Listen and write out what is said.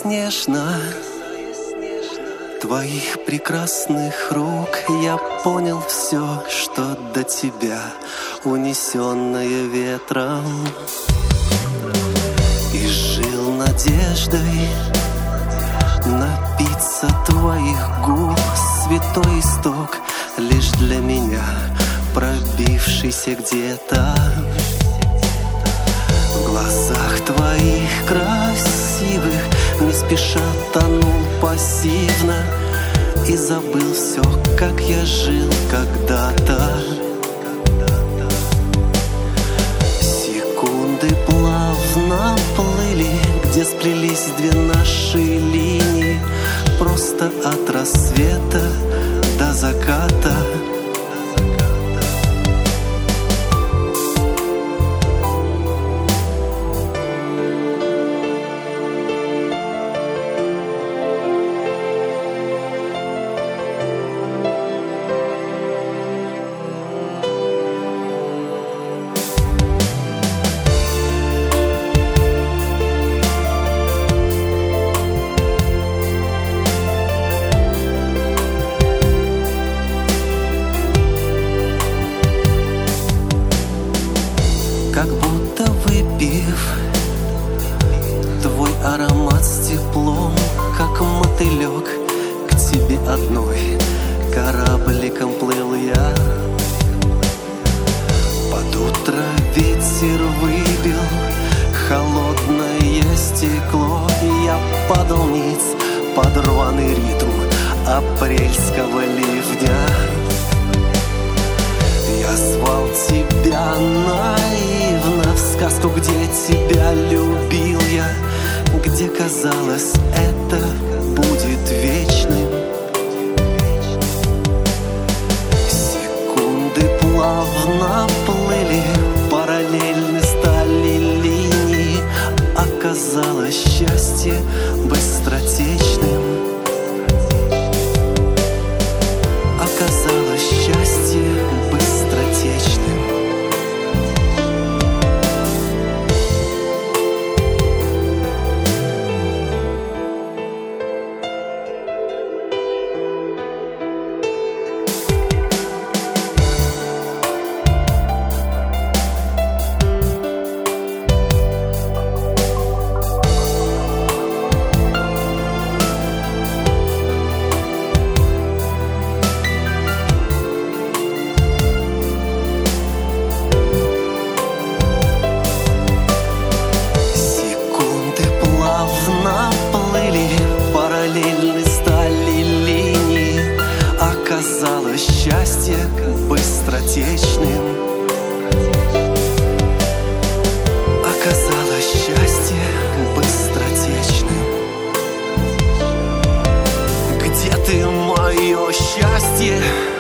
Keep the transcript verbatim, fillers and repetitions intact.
нежно твоих прекрасных рук, я понял все, что до тебя, унесенное ветром. И жил надеждой напиться твоих губ, святой исток лишь для меня, пробившийся где-то. В глазах твоих красивых не спеша тонул пассивно и забыл все, как я жил когда-то. Секунды плавно плыли, где сплелись две наши линии, просто от рассвета до заката. Как будто выпив твой аромат с теплом, как мотылек к тебе одной корабликом плыл я. Под утро ветер выбил холодное стекло, и я падал ниц под рваный ритм апрельского ливня. Я звал тебя наивно в сказку, где тебя любил я, где казалось, это будет вечным. Секунды плавно плыли, параллельно стали линии, оказалось счастье быстротечным. Оказалось счастье быстротечным. Параллельны стали линии, оказалось счастье быстротечным. Оказалось счастье быстротечным. Где ты, мое счастье?